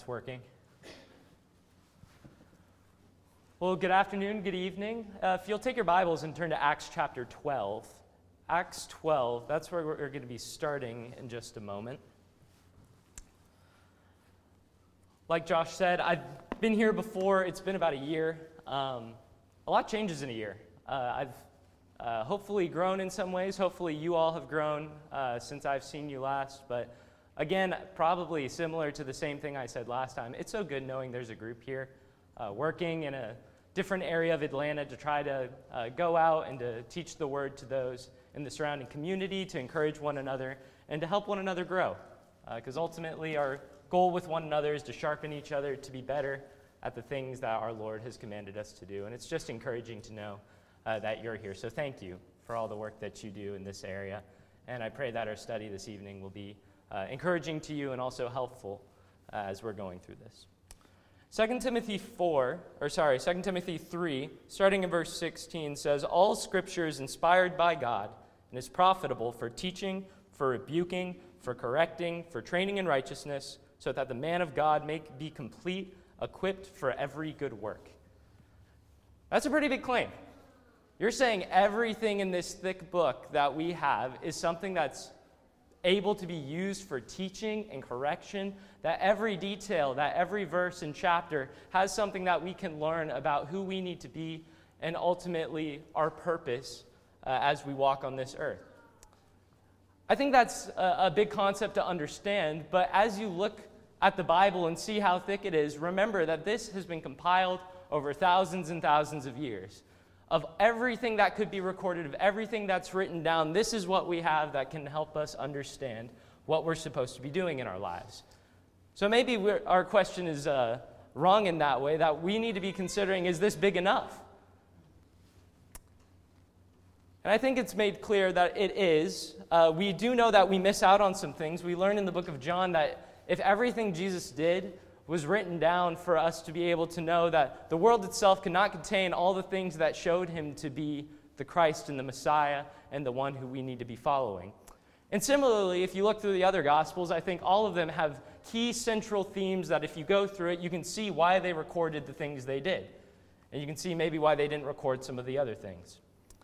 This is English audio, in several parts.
Working. Well, good afternoon, good evening. If you'll take your Bibles and turn to Acts chapter 12. Acts 12, that's where we're going to be starting in just a moment. Like Josh said, I've been here before. It's been about a year. A lot changes in a year. I've hopefully grown in some ways. Hopefully you all have grown since I've seen you last, but again, probably similar to the same thing I said last time. It's so good knowing there's a group here working in a different area of Atlanta to try to go out and to teach the word to those in the surrounding community, to encourage one another, and to help one another grow. Because ultimately our goal with one another is to sharpen each other to be better at the things that our Lord has commanded us to do. And it's just encouraging to know that you're here. So thank you for all the work that you do in this area. And I pray that our study this evening will be encouraging to you and also helpful as we're going through this. 2 Timothy 3, starting in verse 16, says, "All Scripture is inspired by God and is profitable for teaching, for rebuking, for correcting, for training in righteousness, so that the man of God may be complete, equipped for every good work." That's a pretty big claim. You're saying everything in this thick book that we have is something that's able to be used for teaching and correction, that every detail, that every verse and chapter has something that we can learn about who we need to be and ultimately our purpose as we walk on this earth. I think that's a big concept to understand, but as you look at the Bible and see how thick it is, remember that this has been compiled over thousands and thousands of years. Of everything that could be recorded, of everything that's written down, this is what we have that can help us understand what we're supposed to be doing in our lives. So maybe our question is wrong in that way, that we need to be considering, is this big enough? And I think it's made clear that it is. We do know that we miss out on some things. We learn in the book of John that if everything Jesus did was written down for us to be able to know that the world itself cannot contain all the things that showed him to be the Christ and the Messiah and the one who we need to be following. And similarly, if you look through the other Gospels, I think all of them have key central themes that if you go through it, you can see why they recorded the things they did. And you can see maybe why they didn't record some of the other things.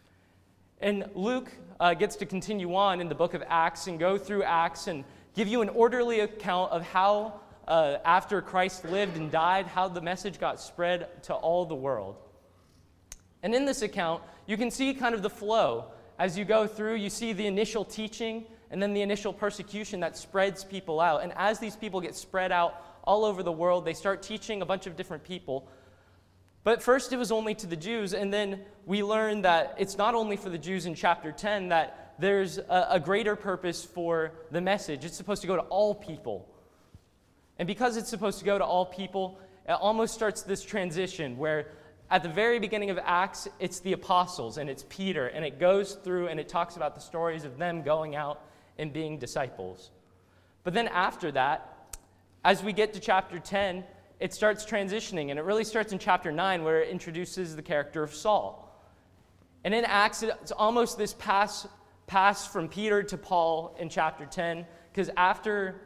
And Luke gets to continue on in the book of Acts and go through Acts and give you an orderly account of how after Christ lived and died, how the message got spread to all the world. And in this account, you can see kind of the flow. As you go through, you see the initial teaching and then the initial persecution that spreads people out. And as these people get spread out all over the world, they start teaching a bunch of different people. But first it was only to the Jews, and then we learn that it's not only for the Jews in chapter 10, that there's a greater purpose for the message. It's supposed to go to all people. And because it's supposed to go to all people, it almost starts this transition where at the very beginning of Acts, it's the apostles and it's Peter, and it goes through and it talks about the stories of them going out and being disciples. But then after that, as we get to chapter 10, it starts transitioning, and it really starts in chapter 9 where it introduces the character of Saul. And in Acts, it's almost this pass from Peter to Paul in chapter 10, because after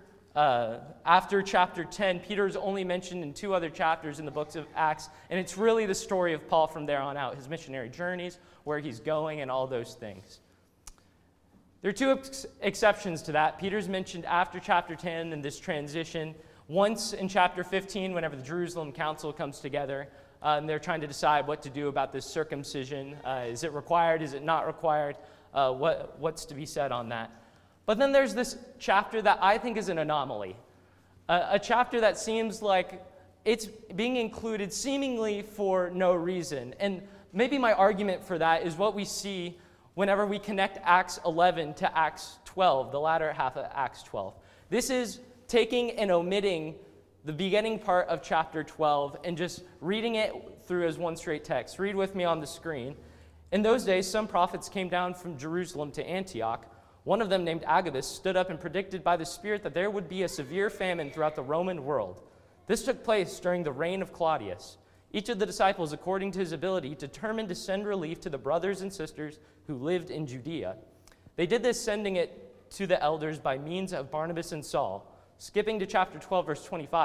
chapter 10, Peter is only mentioned in 2 other chapters in the books of Acts, and it's really the story of Paul from there on out, his missionary journeys, where he's going, and all those things. There are 2 exceptions to that. Peter's mentioned after chapter 10 and this transition. Once in chapter 15, whenever the Jerusalem Council comes together, and they're trying to decide what to do about this circumcision. Is it required? Is it not required? What's to be said on that? But then there's this chapter that I think is an anomaly, a chapter that seems like it's being included seemingly for no reason. And maybe my argument for that is what we see whenever we connect Acts 11 to Acts 12, the latter half of Acts 12. This is taking and omitting the beginning part of chapter 12 and just reading it through as one straight text. Read with me on the screen. In those days, some prophets came down from Jerusalem to Antioch. One of them, named Agabus, stood up and predicted by the Spirit that there would be a severe famine throughout the Roman world. This took place during the reign of Claudius. Each of the disciples, according to his ability, determined to send relief to the brothers and sisters who lived in Judea. They did this, sending it to the elders by means of Barnabas and Saul. Skipping to chapter 12, verse 25,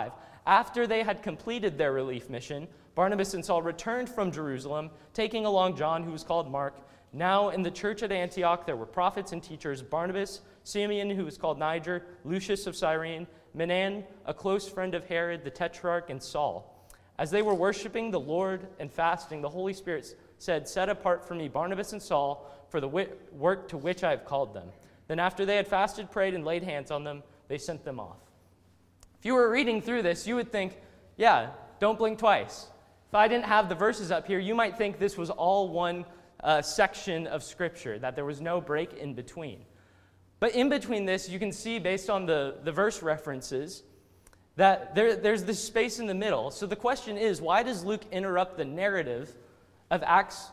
After they had completed their relief mission, Barnabas and Saul returned from Jerusalem, taking along John, who was called Mark. Now in the church at Antioch there were prophets and teachers: Barnabas, Simeon, who was called Niger, Lucius of Cyrene, Menan, a close friend of Herod the Tetrarch, and Saul. As they were worshiping the Lord and fasting, the Holy Spirit said, "Set apart for me Barnabas and Saul for the work to which I have called them." Then after they had fasted, prayed, and laid hands on them, they sent them off. If you were reading through this, you would think, yeah, don't blink twice. If I didn't have the verses up here, you might think this was all one section of Scripture, that there was no break in between. But in between this, you can see, based on the verse references, that there's this space in the middle. So the question is, why does Luke interrupt the narrative of Acts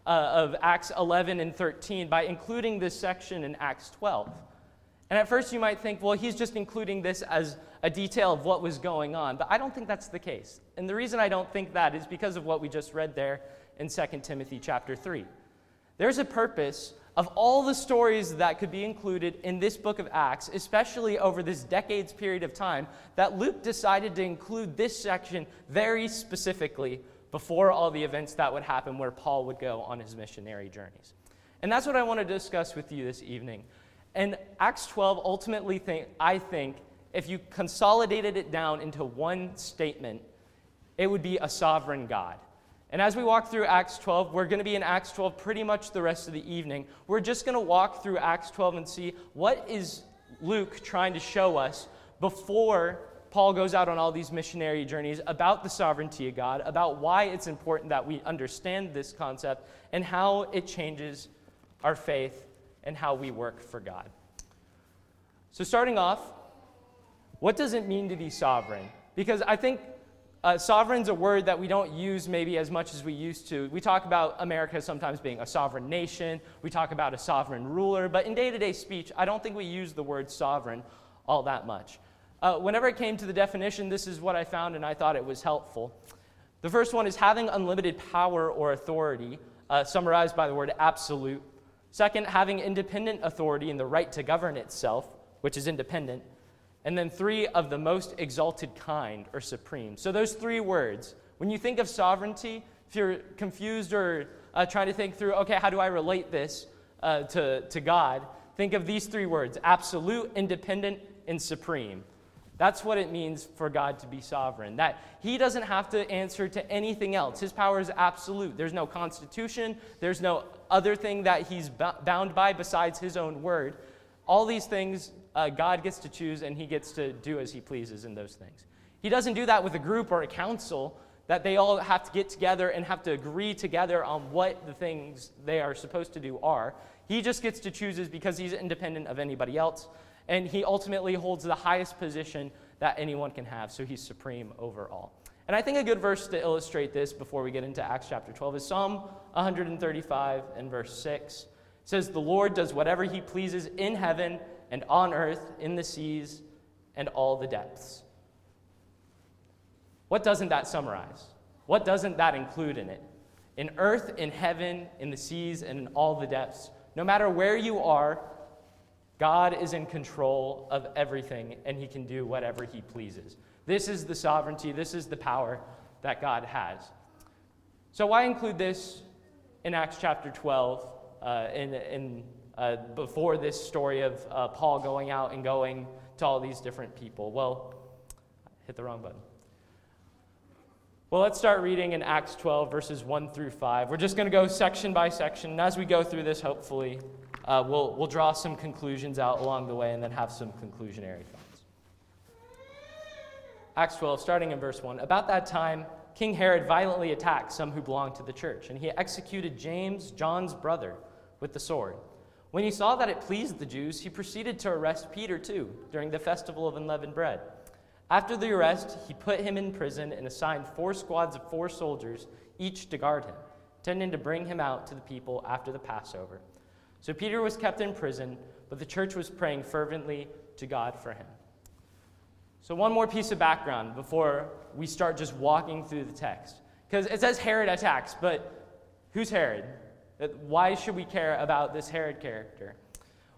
11 and 13 by including this section in Acts 12? And at first you might think, well, he's just including this as a detail of what was going on. But I don't think that's the case. And the reason I don't think that is because of what we just read there in 2 Timothy chapter 3. There's a purpose of all the stories that could be included in this book of Acts, especially over this decades period of time, that Luke decided to include this section very specifically before all the events that would happen where Paul would go on his missionary journeys. And that's what I want to discuss with you this evening. And Acts 12 ultimately, I think, if you consolidated it down into one statement, it would be a sovereign God. And as we walk through Acts 12, we're going to be in Acts 12 pretty much the rest of the evening. We're just going to walk through Acts 12 and see what is Luke trying to show us before Paul goes out on all these missionary journeys about the sovereignty of God, about why it's important that we understand this concept, and how it changes our faith and how we work for God. So starting off, what does it mean to be sovereign? Because I think sovereign's a word that we don't use maybe as much as we used to. We talk about America sometimes being a sovereign nation. We talk about a sovereign ruler. But in day-to-day speech, I don't think we use the word sovereign all that much. Whenever it came to the definition, this is what I found, and I thought it was helpful. The first one is having unlimited power or authority, summarized by the word absolute. Second, having independent authority and the right to govern itself, which is independent. And then 3, of the most exalted kind, or supreme. So those 3 words, when you think of sovereignty, if you're confused or trying to think through, okay, how do I relate this to God, think of these 3 words: absolute, independent, and supreme. That's what it means for God to be sovereign, that he doesn't have to answer to anything else. His power is absolute. There's no constitution. There's no other thing that he's bound by besides his own word. All these things God gets to choose, and he gets to do as he pleases in those things. He doesn't do that with a group or a council that they all have to get together and have to agree together on what the things they are supposed to do are. He just gets to choose because he's independent of anybody else, and he ultimately holds the highest position that anyone can have, so he's supreme over all. And I think a good verse to illustrate this before we get into Acts chapter 12 is Psalm 135 and verse 6. It says, "The Lord does whatever he pleases in heaven and on earth, in the seas, and all the depths." What doesn't that summarize? What doesn't that include in it? In earth, in heaven, in the seas, and in all the depths. No matter where you are, God is in control of everything, and he can do whatever he pleases. This is the sovereignty, this is the power that God has. So why include this in Acts chapter 12, before this story of Paul going out and going to all these different people? Well, I hit the wrong button. Well, let's start reading in Acts 12, verses 1 through 5. We're just going to go section by section, and as we go through this, hopefully, we'll draw some conclusions out along the way and then have some conclusionary thoughts. Acts 12, starting in verse 1. About that time, King Herod violently attacked some who belonged to the church, and he executed James, John's brother, with the sword. When he saw that it pleased the Jews, he proceeded to arrest Peter too, during the festival of unleavened bread. After the arrest, he put him in prison and assigned 4 squads of 4 soldiers, each to guard him, intending to bring him out to the people after the Passover. So Peter was kept in prison, but the church was praying fervently to God for him. So one more piece of background before we start just walking through the text. Because it says Herod attacks, but who's Herod? Why should we care about this Herod character?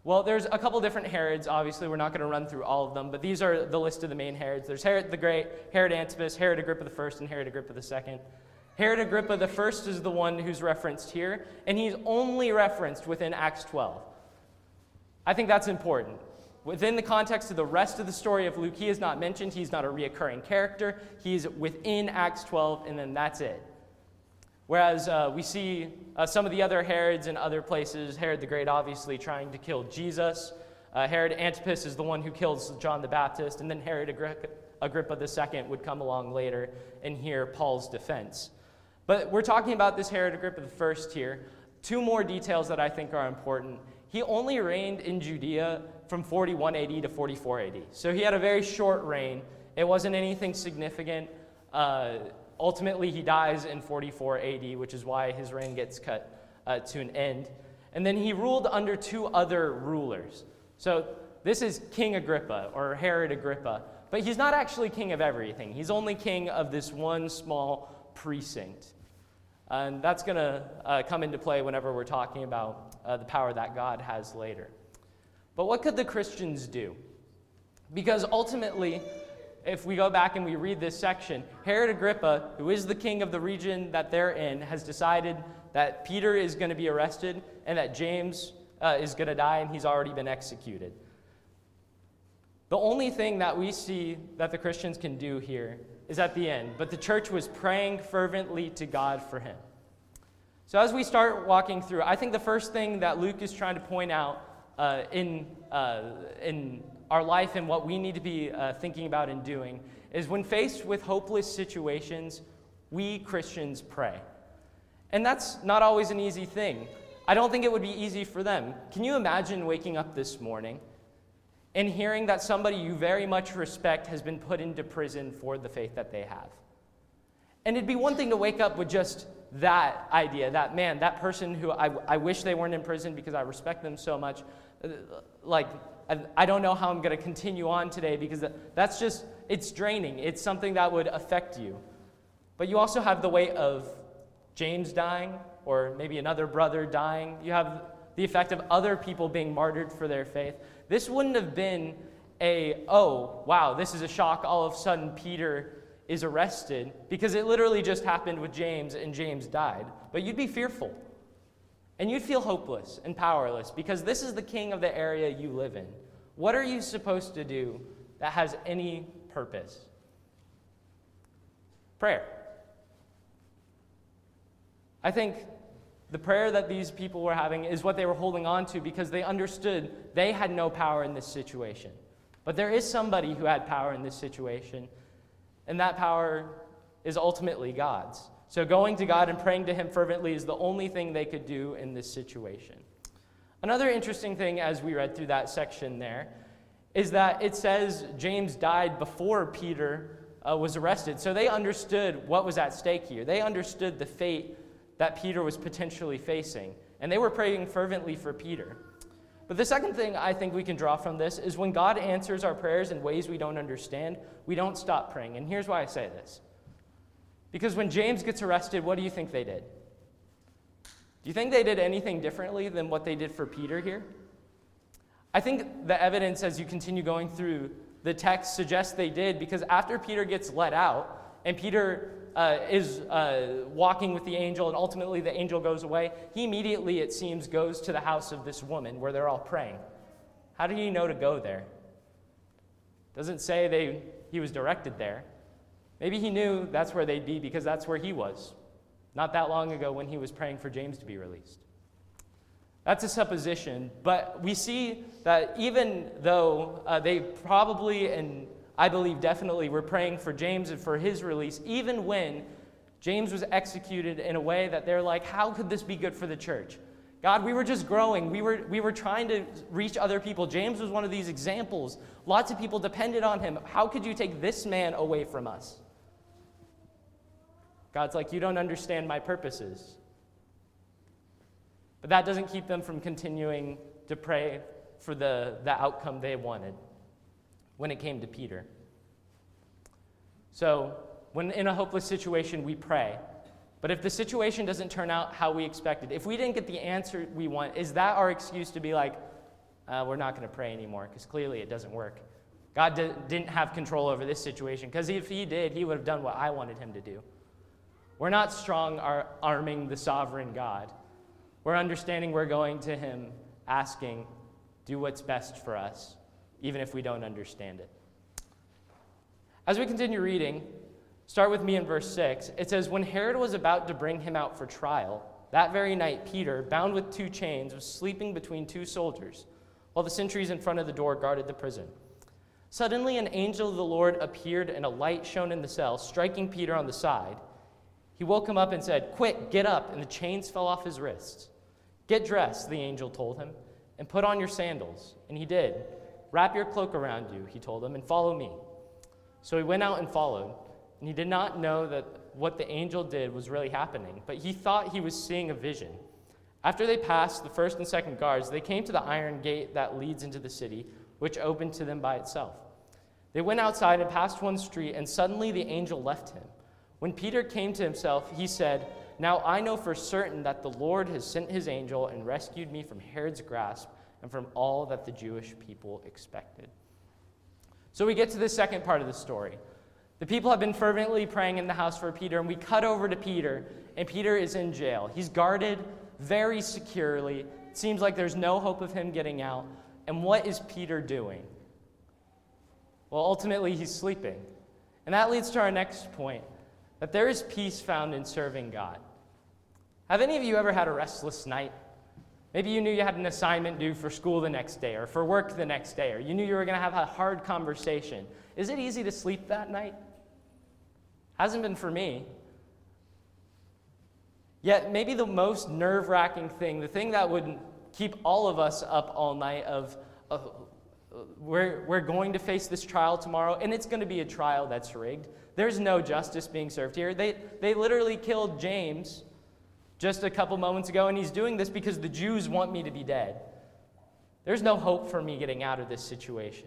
Well, there's a couple different Herods. Obviously, we're not going to run through all of them, but these are the list of the main Herods. There's Herod the Great, Herod Antipas, Herod Agrippa I, and Herod Agrippa II. Herod Agrippa I is the one who's referenced here, and he's only referenced within Acts 12. I think that's important. Within the context of the rest of the story of Luke, he is not mentioned. He's not a reoccurring character. He's within Acts 12, and then that's it. Whereas we see some of the other Herods in other places, Herod the Great obviously trying to kill Jesus. Herod Antipas is the one who kills John the Baptist, and then Herod Agrippa II would come along later and hear Paul's defense. But we're talking about this Herod Agrippa I here. Two more details that I think are important. He only reigned in Judea from 41 AD to 44 AD. So he had a very short reign. It wasn't anything significant. Ultimately, he dies in 44 AD, which is why his reign gets cut to an end. And then he ruled under two other rulers. So this is King Agrippa, or Herod Agrippa. But he's not actually king of everything. He's only king of this one small precinct. And that's going to come into play whenever we're talking about the power that God has later. But what could the Christians do? Because ultimately, if we go back and we read this section, Herod Agrippa, who is the king of the region that they're in, has decided that Peter is going to be arrested and that James is going to die, and he's already been executed. The only thing that we see that the Christians can do here is at the end, but the church was praying fervently to God for him. So as we start walking through, I think the first thing that Luke is trying to point out in our life and what we need to be thinking about and doing is when faced with hopeless situations, we Christians pray. And that's not always an easy thing. I don't think it would be easy for them. Can you imagine waking up this morning and hearing that somebody you very much respect has been put into prison for the faith that they have? And it'd be one thing to wake up with just that idea, that man, that person who I wish they weren't in prison because I respect them so much. Like, I don't know how I'm going to continue on today because that's just, it's draining. It's something that would affect you. But you also have the weight of James dying, or maybe another brother dying. You have the effect of other people being martyred for their faith. This wouldn't have been oh, wow, this is a shock. All of a sudden, Peter is arrested, because it literally just happened with James, and James died. But you'd be fearful. And you'd feel hopeless and powerless, because this is the king of the area you live in. What are you supposed to do that has any purpose? Prayer. I think the prayer that these people were having is what they were holding on to, because they understood they had no power in this situation. But there is somebody who had power in this situation, and that power is ultimately God's. So going to God and praying to him fervently is the only thing they could do in this situation. Another interesting thing as we read through that section there is that it says James died before Peter was arrested. So they understood what was at stake here. They understood the fate that Peter was potentially facing. And they were praying fervently for Peter. But the second thing I think we can draw from this is when God answers our prayers in ways we don't understand, we don't stop praying. And here's why I say this. Because when James gets arrested, what do you think they did? Do you think they did anything differently than what they did for Peter here? I think the evidence as you continue going through the text suggests they did, because after Peter gets let out and Peter is walking with the angel and ultimately the angel goes away, he immediately, it seems, goes to the house of this woman where they're all praying. How did he know to go there? Doesn't say he was directed there. Maybe he knew that's where they'd be because that's where he was, not that long ago when he was praying for James to be released. That's a supposition, but we see that even though they probably, and I believe definitely, were praying for James and for his release, even when James was executed in a way that they're like, how could this be good for the church? God, we were just growing. We were trying to reach other people. James was one of these examples. Lots of people depended on him. How could you take this man away from us? God's like, you don't understand my purposes. But that doesn't keep them from continuing to pray for the outcome they wanted when it came to Peter. So, when in a hopeless situation, we pray. But if the situation doesn't turn out how we expected, if we didn't get the answer we want, is that our excuse to be like, we're not going to pray anymore because clearly it doesn't work. God didn't have control over this situation because if he did, he would have done what I wanted him to do. We're not strong-arming the sovereign God. We're understanding we're going to him asking, do what's best for us, even if we don't understand it. As we continue reading, start with me in verse 6. It says, when Herod was about to bring him out for trial, that very night Peter, bound with 2 chains, was sleeping between 2 soldiers, while the sentries in front of the door guarded the prison. Suddenly an angel of the Lord appeared, and a light shone in the cell, striking Peter on the side. He woke him up and said, quick, get up, and the chains fell off his wrists. Get dressed, the angel told him, and put on your sandals. And he did. Wrap your cloak around you, he told him, and follow me. So he went out and followed, and he did not know that what the angel did was really happening, but he thought he was seeing a vision. After they passed the first and second guards, they came to the iron gate that leads into the city, which opened to them by itself. They went outside and passed one street, and suddenly the angel left him. When Peter came to himself, he said, now I know for certain that the Lord has sent his angel and rescued me from Herod's grasp and from all that the Jewish people expected. So we get to the second part of the story. The people have been fervently praying in the house for Peter, and we cut over to Peter, and Peter is in jail. He's guarded very securely. It seems like there's no hope of him getting out. And what is Peter doing? Well, ultimately, he's sleeping. And that leads to our next point, that there is peace found in serving God. Have any of you ever had a restless night? Maybe you knew you had an assignment due for school the next day or for work the next day, or you knew you were going to have a hard conversation. Is it easy to sleep that night? Hasn't been for me. Yet maybe the most nerve-wracking thing, the thing that would keep all of us up all night we're going to face this trial tomorrow, and it's going to be a trial that's rigged. There's no justice being served here. They literally killed James just a couple moments ago, and he's doing this because the Jews want me to be dead. There's no hope for me getting out of this situation.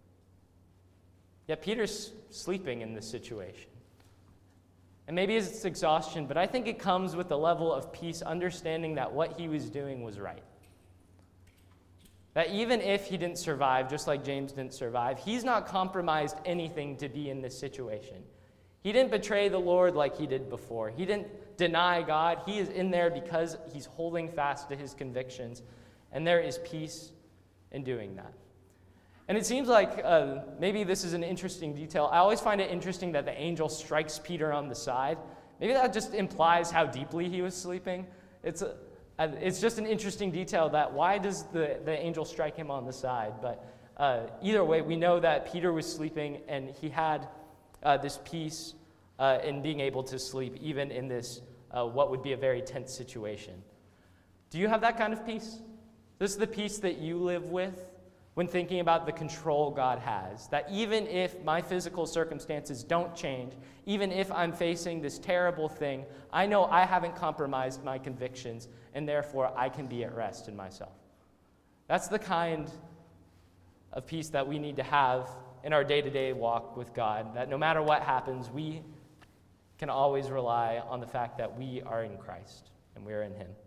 Yet Peter's sleeping in this situation. And maybe it's exhaustion, but I think it comes with a level of peace, understanding that what he was doing was right. That even if he didn't survive, just like James didn't survive, he's not compromised anything to be in this situation. He didn't betray the Lord like he did before. He didn't deny God. He is in there because he's holding fast to his convictions, and there is peace in doing that. And it seems like maybe this is an interesting detail. I always find it interesting that the angel strikes Peter on the side. Maybe that just implies how deeply he was sleeping. It's just an interesting detail that why does the angel strike him on the side? But either way, we know that Peter was sleeping and he had this peace in being able to sleep, even in this what would be a very tense situation. Do you have that kind of peace? This is the peace that you live with when thinking about the control God has. That even if my physical circumstances don't change, even if I'm facing this terrible thing, I know I haven't compromised my convictions, and therefore I can be at rest in myself. That's the kind of peace that we need to have in our day-to-day walk with God, that no matter what happens, we can always rely on the fact that we are in Christ and we're in him.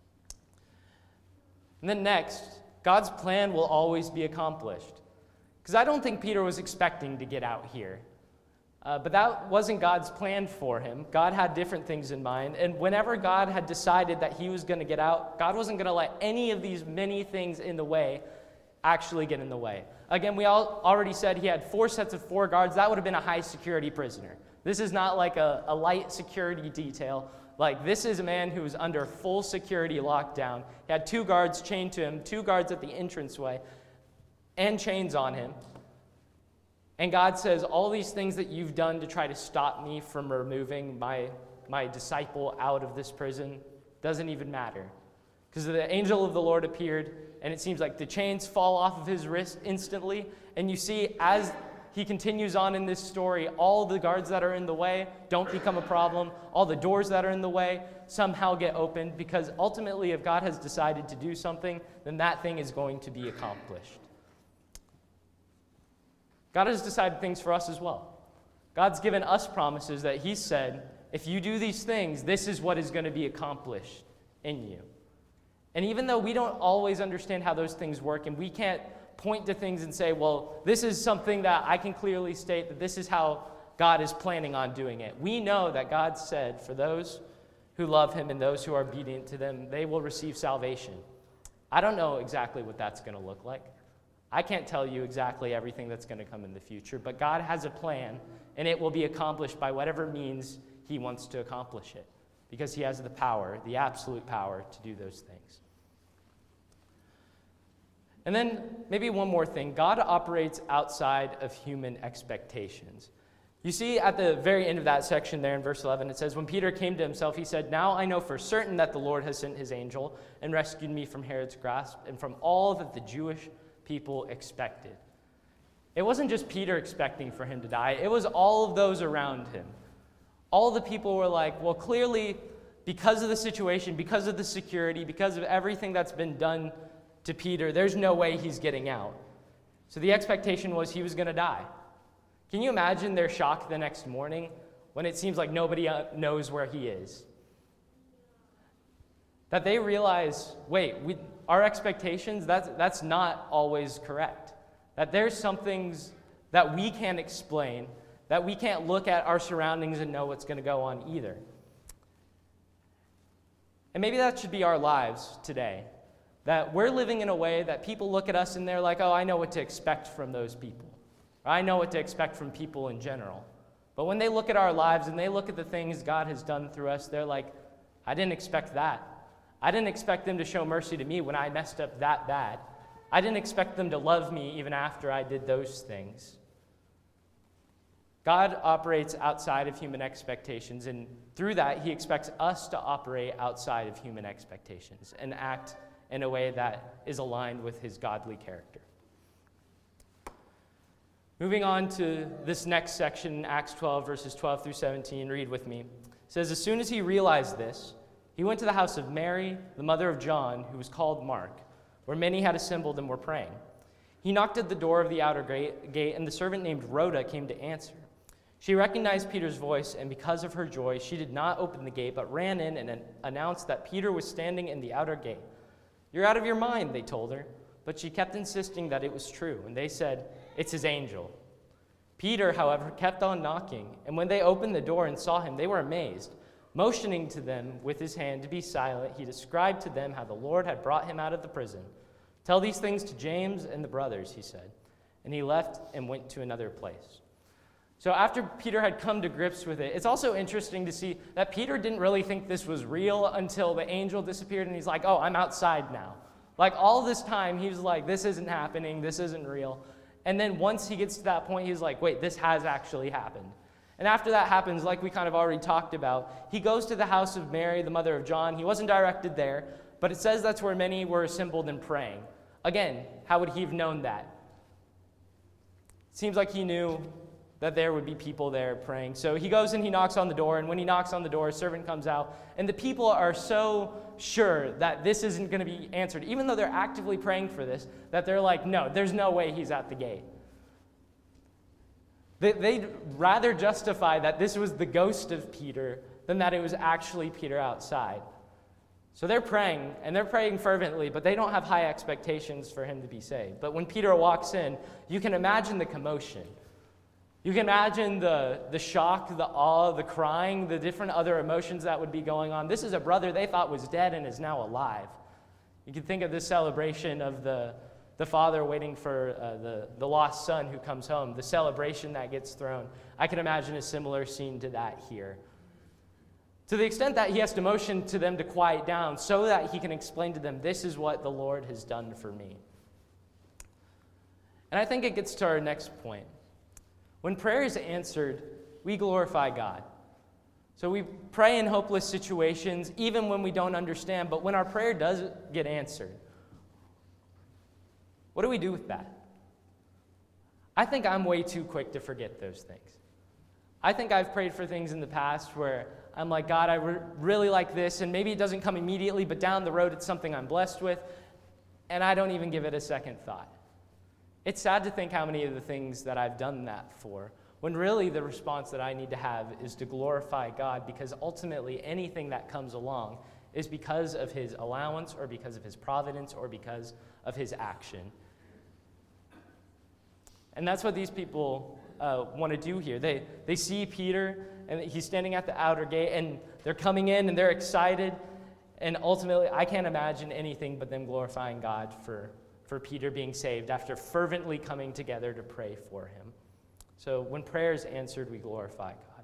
And then next, God's plan will always be accomplished. Because I don't think Peter was expecting to get out here. But that wasn't God's plan for him. God had different things in mind. And whenever God had decided that he was going to get out, God wasn't going to let any of these many things in the way actually get in the way. Again, we already said he had 4 sets of 4 guards. That would have been a high security prisoner. This is not like a light security detail. Like, this is a man who was under full security lockdown. He had 2 guards chained to him, 2 guards at the entranceway, and chains on him. And God says, all these things that you've done to try to stop me from removing my disciple out of this prison doesn't even matter. Because the angel of the Lord appeared, and it seems like the chains fall off of his wrist instantly. And you see, as he continues on in this story, all the guards that are in the way don't become a problem. All the doors that are in the way somehow get opened, because ultimately if God has decided to do something, then that thing is going to be accomplished. God has decided things for us as well. God's given us promises that he said, if you do these things, this is what is going to be accomplished in you. And even though we don't always understand how those things work, and we can't point to things and say, well, this is something that I can clearly state that this is how God is planning on doing it. We know that God said, for those who love him and those who are obedient to them, they will receive salvation. I don't know exactly what that's going to look like. I can't tell you exactly everything that's going to come in the future, but God has a plan, and it will be accomplished by whatever means he wants to accomplish it, because he has the power, the absolute power, to do those things. And then maybe one more thing. God operates outside of human expectations. You see at the very end of that section there in verse 11, it says, when Peter came to himself, he said, now I know for certain that the Lord has sent his angel and rescued me from Herod's grasp and from all that the Jewish people expected. It wasn't just Peter expecting for him to die. It was all of those around him. All the people were like, well, clearly, because of the situation, because of the security, because of everything that's been done to Peter, there's no way he's getting out. So the expectation was he was going to die. Can you imagine their shock the next morning when it seems like nobody knows where he is? That they realize, wait, our expectations, that's not always correct. That there's some things that we can't explain, that we can't look at our surroundings and know what's going to go on either. And maybe that should be our lives today. That we're living in a way that people look at us and they're like, oh, I know what to expect from those people. Or I know what to expect from people in general. But when they look at our lives and they look at the things God has done through us, they're like, I didn't expect that. I didn't expect them to show mercy to me when I messed up that bad. I didn't expect them to love me even after I did those things. God operates outside of human expectations, and through that, he expects us to operate outside of human expectations and act in a way that is aligned with his godly character. Moving on to this next section, Acts 12, verses 12 through 17, read with me. It says, as soon as he realized this, he went to the house of Mary, the mother of John, who was called Mark, where many had assembled and were praying. He knocked at the door of the outer gate, and the servant named Rhoda came to answer. She recognized Peter's voice, and because of her joy, she did not open the gate, but ran in and announced that Peter was standing in the outer gate. You're out of your mind, they told her, but she kept insisting that it was true, and they said, it's his angel. Peter, however, kept on knocking, and when they opened the door and saw him, they were amazed. Motioning to them with his hand to be silent, he described to them how the Lord had brought him out of the prison. Tell these things to James and the brothers, he said. And he left and went to another place. So after Peter had come to grips with it, it's also interesting to see that Peter didn't really think this was real until the angel disappeared, and he's like, oh, I'm outside now. Like all this time, he was like, this isn't happening, this isn't real. And then once he gets to that point, he's like, wait, this has actually happened. And after that happens, like we kind of already talked about, he goes to the house of Mary, the mother of John. He wasn't directed there, but it says that's where many were assembled and praying. Again, how would he have known that? It seems like he knew that there would be people there praying. So he goes and he knocks on the door, and when he knocks on the door, a servant comes out, and the people are so sure that this isn't going to be answered, even though they're actively praying for this, that they're like, no, there's no way he's at the gate. They'd rather justify that this was the ghost of Peter than that it was actually Peter outside. So they're praying, and they're praying fervently, but they don't have high expectations for him to be saved. But when Peter walks in, you can imagine the commotion. You can imagine the shock, the awe, the crying, the different other emotions that would be going on. This is a brother they thought was dead and is now alive. You can think of this celebration of the father waiting for the lost son who comes home, the celebration that gets thrown. I can imagine a similar scene to that here. To the extent that he has to motion to them to quiet down so that he can explain to them, this is what the Lord has done for me. And I think it gets to our next point. When prayer is answered, we glorify God. So we pray in hopeless situations, even when we don't understand, but when our prayer does get answered, what do we do with that? I think I'm way too quick to forget those things. I think I've prayed for things in the past where I'm like, God, I really like this, and maybe it doesn't come immediately, but down the road it's something I'm blessed with, and I don't even give it a second thought. It's sad to think how many of the things that I've done that for, when really the response that I need to have is to glorify God, because ultimately anything that comes along is because of his allowance or because of his providence or because of his action. And that's what these people want to do here. They see Peter, and he's standing at the outer gate, and they're coming in, and they're excited. And ultimately, I can't imagine anything but them glorifying God for Peter being saved after fervently coming together to pray for him. So when prayer is answered, we glorify God.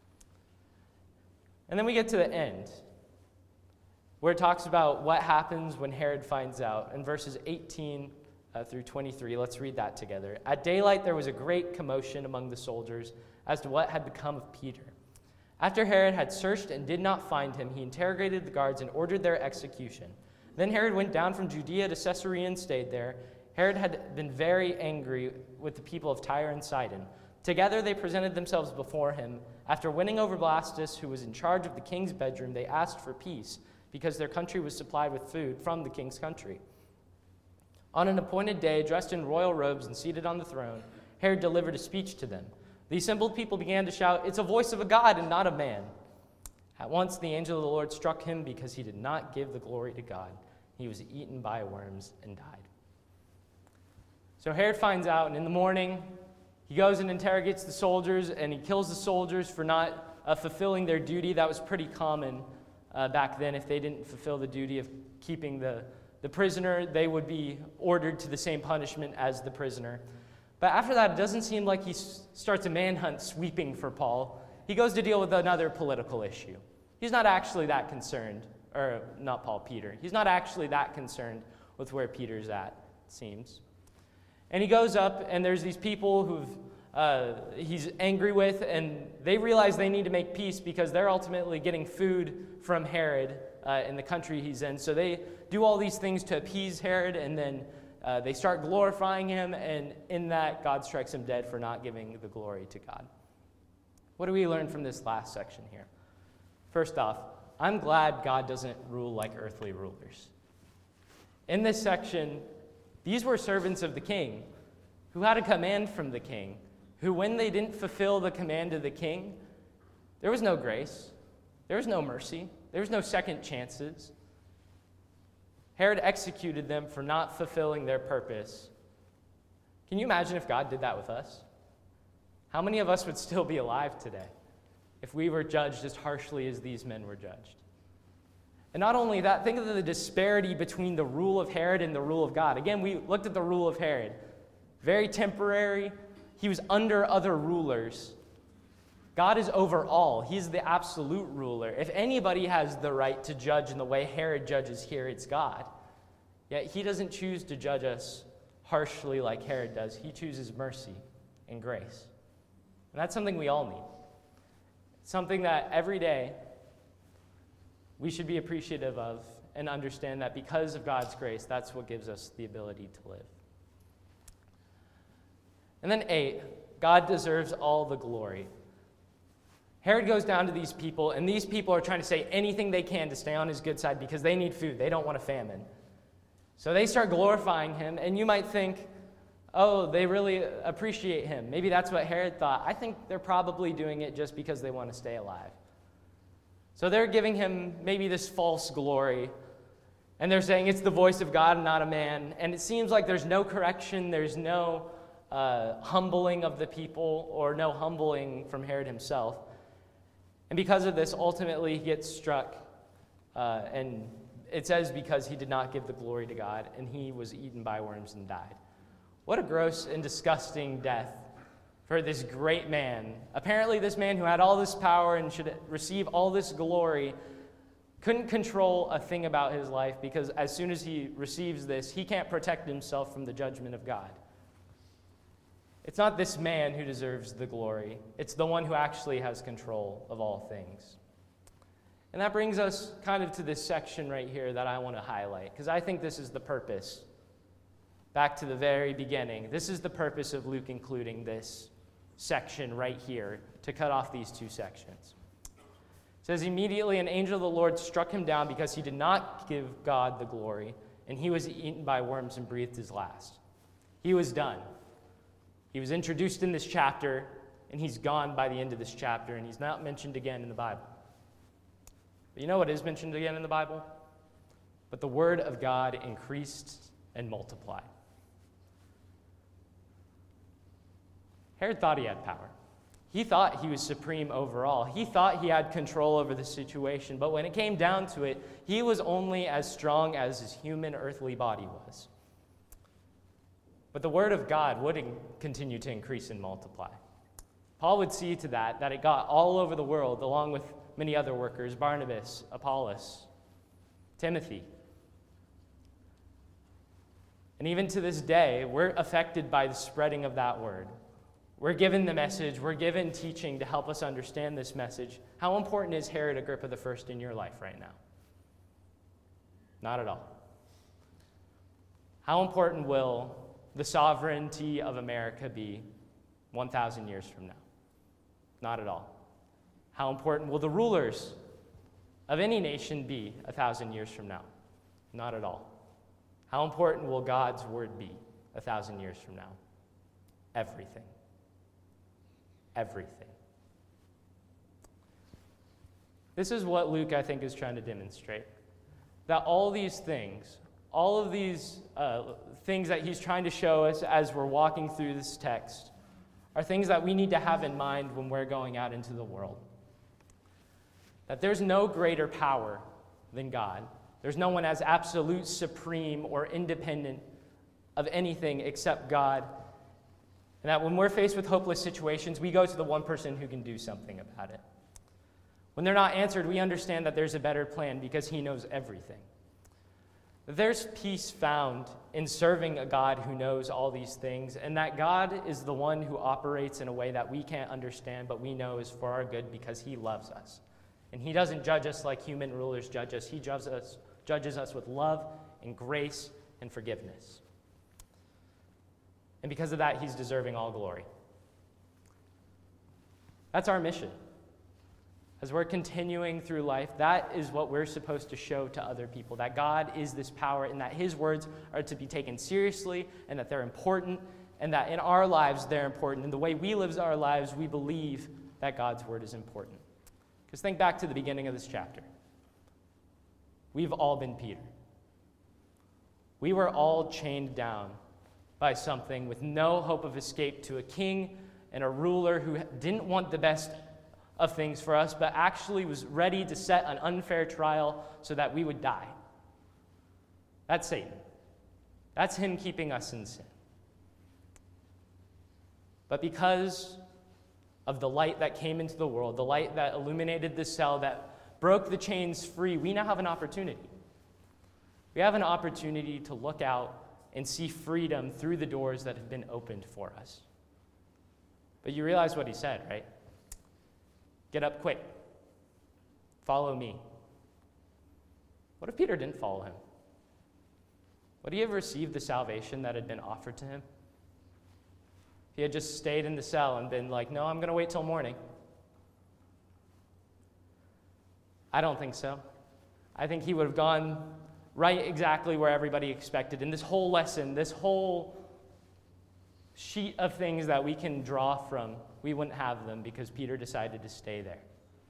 And then we get to the end, where it talks about what happens when Herod finds out. In verses 18 through 23, let's read that together. At daylight, there was a great commotion among the soldiers as to what had become of Peter. After Herod had searched and did not find him, he interrogated the guards and ordered their execution. Then Herod went down from Judea to Caesarea and stayed there. Herod had been very angry with the people of Tyre and Sidon. Together they presented themselves before him. After winning over Blastus, who was in charge of the king's bedroom, they asked for peace, because their country was supplied with food from the king's country. On an appointed day, dressed in royal robes and seated on the throne, Herod delivered a speech to them. The assembled people began to shout, "It's a voice of a God and not a man." At once the angel of the Lord struck him because he did not give the glory to God. He was eaten by worms and died. So Herod finds out, and in the morning, he goes and interrogates the soldiers, and he kills the soldiers for not fulfilling their duty. That was pretty common back then. If they didn't fulfill the duty of keeping the prisoner, they would be ordered to the same punishment as the prisoner. But after that, it doesn't seem like he starts a manhunt sweeping for Paul. He goes to deal with another political issue. He's not actually that concerned, or not Paul, Peter. He's not actually that concerned with where Peter's at, it seems. And he goes up, and there's these people who he's angry with, and they realize they need to make peace because they're ultimately getting food from Herod in the country he's in. So they do all these things to appease Herod, and then they start glorifying him, and in that, God strikes him dead for not giving the glory to God. What do we learn from this last section here? First off, I'm glad God doesn't rule like earthly rulers. In this section, these were servants of the king who had a command from the king, who when they didn't fulfill the command of the king, there was no grace, there was no mercy, there was no second chances. Herod executed them for not fulfilling their purpose. Can you imagine if God did that with us? How many of us would still be alive today if we were judged as harshly as these men were judged? And not only that, think of the disparity between the rule of Herod and the rule of God. Again, we looked at the rule of Herod. Very temporary. He was under other rulers. God is over all. He's the absolute ruler. If anybody has the right to judge in the way Herod judges here, it's God. Yet he doesn't choose to judge us harshly like Herod does. He chooses mercy and grace. And that's something we all need. It's something that every day we should be appreciative of and understand that because of God's grace, that's what gives us the ability to live. And then 8, God deserves all the glory. Herod goes down to these people, and these people are trying to say anything they can to stay on his good side because they need food. They don't want a famine. So they start glorifying him, and you might think, oh, they really appreciate him. Maybe that's what Herod thought. I think they're probably doing it just because they want to stay alive. So they're giving him maybe this false glory, and they're saying it's the voice of God and not a man. And it seems like there's no correction, there's no humbling of the people, or no humbling from Herod himself. And because of this, ultimately he gets struck, and it says because he did not give the glory to God, and he was eaten by worms and died. What a gross and disgusting death for this great man. Apparently this man who had all this power and should receive all this glory couldn't control a thing about his life because as soon as he receives this, he can't protect himself from the judgment of God. It's not this man who deserves the glory. It's the one who actually has control of all things. And that brings us kind of to this section right here that I want to highlight, because I think this is the purpose. Back to the very beginning. This is the purpose of Luke including this section right here to cut off these two sections. It says, immediately an angel of the Lord struck him down because he did not give God the glory, and he was eaten by worms and breathed his last. He was done. He was introduced in this chapter, and he's gone by the end of this chapter, and he's not mentioned again in the Bible. But you know what is mentioned again in the Bible? But the word of God increased and multiplied. Herod thought he had power. He thought he was supreme overall. He thought he had control over the situation. But when it came down to it, he was only as strong as his human earthly body was. But the word of God would continue to increase and multiply. Paul would see to that it got all over the world, along with many other workers, Barnabas, Apollos, Timothy. And even to this day, we're affected by the spreading of that word. We're given the message, we're given teaching to help us understand this message. How important is Herod Agrippa I in your life right now? Not at all. How important will the sovereignty of America be 1,000 years from now? Not at all. How important will the rulers of any nation be 1,000 years from now? Not at all. How important will God's word be 1,000 years from now? Everything. Everything. This is what Luke, I think, is trying to demonstrate. That all of these things that he's trying to show us as we're walking through this text, are things that we need to have in mind when we're going out into the world. That there's no greater power than God. There's no one as absolute, supreme, or independent of anything except God. And that when we're faced with hopeless situations, we go to the one person who can do something about it. When they're not answered, we understand that there's a better plan because he knows everything. There's peace found in serving a God who knows all these things, and that God is the one who operates in a way that we can't understand, but we know is for our good because he loves us. And he doesn't judge us like human rulers judge us. He judges us with love and grace and forgiveness. And because of that, he's deserving all glory. That's our mission. As we're continuing through life, that is what we're supposed to show to other people, that God is this power and that his words are to be taken seriously and that they're important and that in our lives they're important. In the way we live our lives, we believe that God's word is important. Because think back to the beginning of this chapter. We've all been Peter. We were all chained down by something with no hope of escape to a king and a ruler who didn't want the best of things for us, but actually was ready to set an unfair trial so that we would die. That's Satan. That's him keeping us in sin. But because of the light that came into the world, the light that illuminated the cell, that broke the chains free, we now have an opportunity. We have an opportunity to look out and see freedom through the doors that have been opened for us. But you realize what he said, right? Get up quick. Follow me. What if Peter didn't follow him? Would he have received the salvation that had been offered to him? If he had just stayed in the cell and been like, no, I'm going to wait till morning. I don't think so. I think he would have gone right exactly where everybody expected. And this whole lesson, this whole sheet of things that we can draw from, we wouldn't have them because Peter decided to stay there.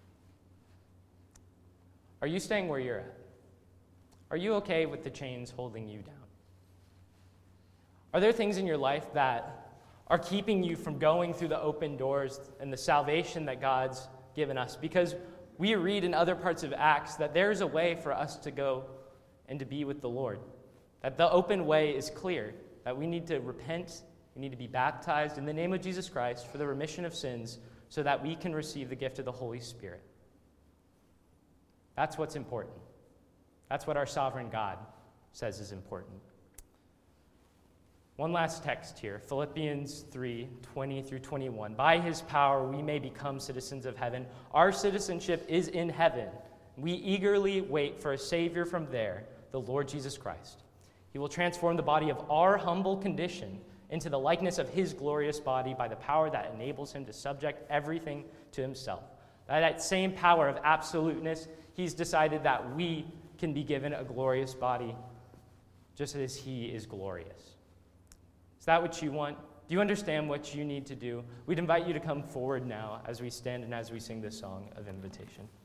Are you staying where you're at? Are you okay with the chains holding you down? Are there things in your life that are keeping you from going through the open doors and the salvation that God's given us? Because we read in other parts of Acts that there's a way for us to go and to be with the Lord. That the open way is clear, that we need to repent, we need to be baptized in the name of Jesus Christ for the remission of sins so that we can receive the gift of the Holy Spirit. That's what's important. That's what our sovereign God says is important. One last text here, Philippians 3:20-21. By his power we may become citizens of heaven. Our citizenship is in heaven. We eagerly wait for a Savior from there, the Lord Jesus Christ. He will transform the body of our humble condition into the likeness of his glorious body by the power that enables him to subject everything to himself. By that same power of absoluteness, he's decided that we can be given a glorious body just as he is glorious. Is that what you want? Do you understand what you need to do? We'd invite you to come forward now as we stand and as we sing this song of invitation.